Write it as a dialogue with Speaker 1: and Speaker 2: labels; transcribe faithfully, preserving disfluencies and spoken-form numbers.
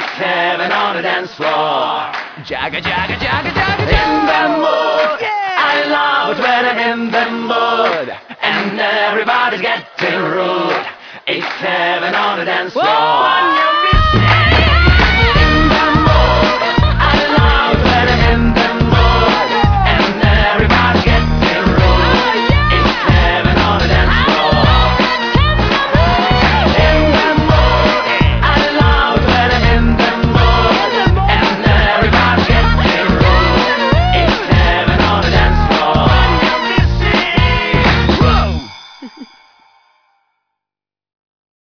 Speaker 1: eight seven on the dance floor. Jagga, jagga, jagga, jagga, jagga. In the mood, yeah. I love it when I'm in the mood, and everybody's getting rude. eight seven on the dance floor. Whoa. Whoa!